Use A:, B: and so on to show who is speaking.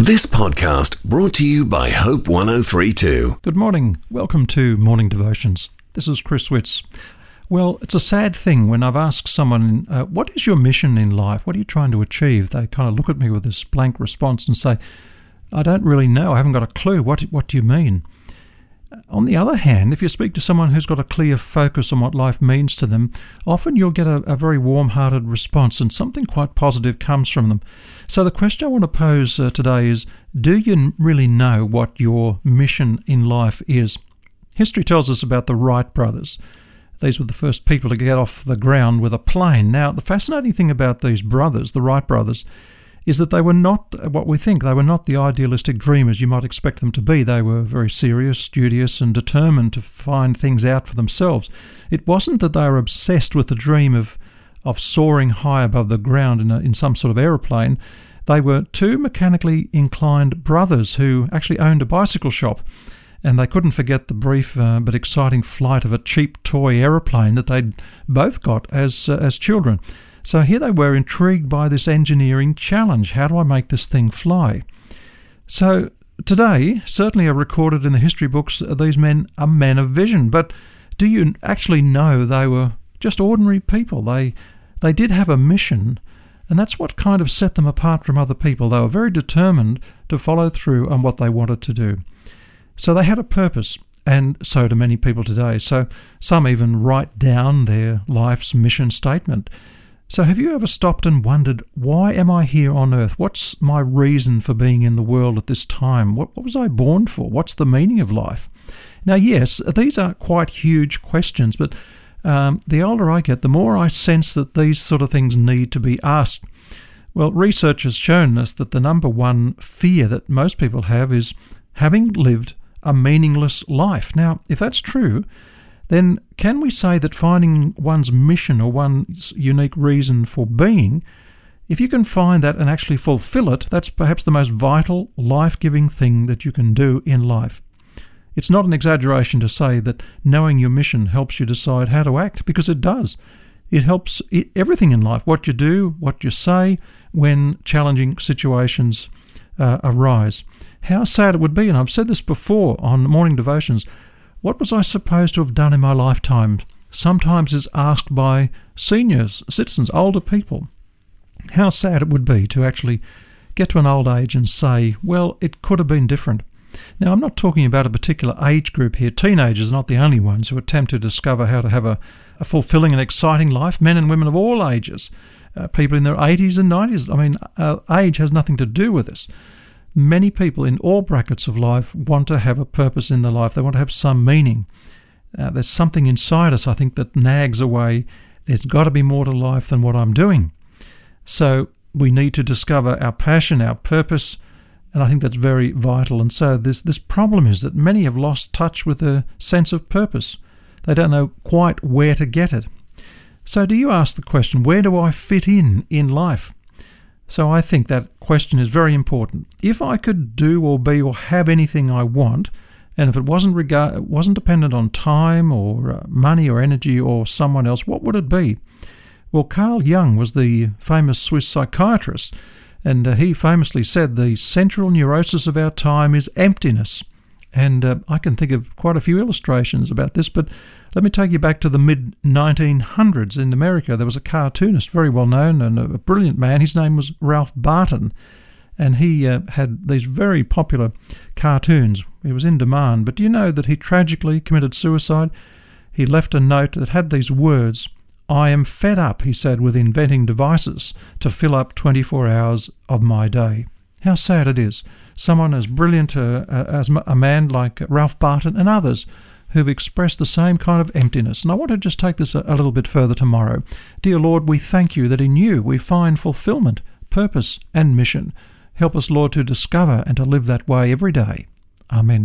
A: This podcast brought to you by Hope 103.2.
B: Good morning. Welcome to Morning Devotions. This is Chris Witz. Well, it's a sad thing when I've asked someone, what is your mission in life? What are you trying to achieve? They kind of look at me with this blank response and say, I don't really know. I haven't got a clue. What do you mean? On the other hand, if you speak to someone who's got a clear focus on what life means to them, often you'll get a very warm-hearted response and something quite positive comes from them. So the question I want to pose today is, do you really know what your mission in life is? History tells us about the Wright brothers. These were the first people to get off the ground with a plane. Now, the fascinating thing about these brothers, the Wright brothers, is that they were not what we think. They were not the idealistic dreamers you might expect them to be. They were very serious, studious, and determined to find things out for themselves. It wasn't that they were obsessed with the dream of soaring high above the ground in some sort of aeroplane. They were two mechanically inclined brothers who actually owned a bicycle shop, and they couldn't forget the brief but exciting flight of a cheap toy aeroplane that they'd both got as children. So here they were, intrigued by this engineering challenge. How do I make this thing fly? So today, certainly are recorded in the history books, these men are men of vision. But do you actually know they were just ordinary people? They did have a mission, and that's what kind of set them apart from other people. They were very determined to follow through on what they wanted to do. So they had a purpose, and so do many people today. So some even write down their life's mission statement. So have you ever stopped and wondered, why am I here on earth? What's my reason for being in the world at this time? What was I born for? What's the meaning of life? Now, yes, these are quite huge questions, but the older I get, the more I sense that these sort of things need to be asked. Well, research has shown us that the number one fear that most people have is having lived a meaningless life. Now, if that's true, then can we say that finding one's mission or one's unique reason for being, if you can find that and actually fulfill it, that's perhaps the most vital, life-giving thing that you can do in life. It's not an exaggeration to say that knowing your mission helps you decide how to act, because it does. It helps everything in life, what you do, what you say when challenging situations arise. How sad it would be, and I've said this before on Morning Devotions, what was I supposed to have done in my lifetime? Sometimes is asked by seniors, citizens, older people. How sad it would be to actually get to an old age and say, well, it could have been different. Now, I'm not talking about a particular age group here. Teenagers are not the only ones who attempt to discover how to have a fulfilling and exciting life. Men and women of all ages, people in their 80s and 90s. I mean, age has nothing to do with this. Many people in all brackets of life want to have a purpose in their life. They want to have some meaning. There's something inside us, I think, that nags away. There's got to be more to life than what I'm doing. So we need to discover our passion, our purpose, and I think that's very vital. And so this problem is that many have lost touch with a sense of purpose. They don't know quite where to get it. So do you ask the question, where do I fit in life? So I think that question is very important. If I could do or be or have anything I want, and if it wasn't dependent on time or money or energy or someone else, what would it be? Well, Carl Jung was the famous Swiss psychiatrist, and he famously said the central neurosis of our time is emptiness. And I can think of quite a few illustrations about this, but let me take you back to the mid-1900s in America. There was a cartoonist, very well known and a brilliant man. His name was Ralph Barton, and he had these very popular cartoons. He was in demand, but do you know that he tragically committed suicide? He left a note that had these words, "I am fed up," he said, "with inventing devices to fill up 24 hours of my day." How sad it is. Someone as brilliant as a man like Ralph Barton and others who've expressed the same kind of emptiness. And I want to just take this a little bit further tomorrow. Dear Lord, we thank you that in you we find fulfillment, purpose and mission. Help us, Lord, to discover and to live that way every day. Amen.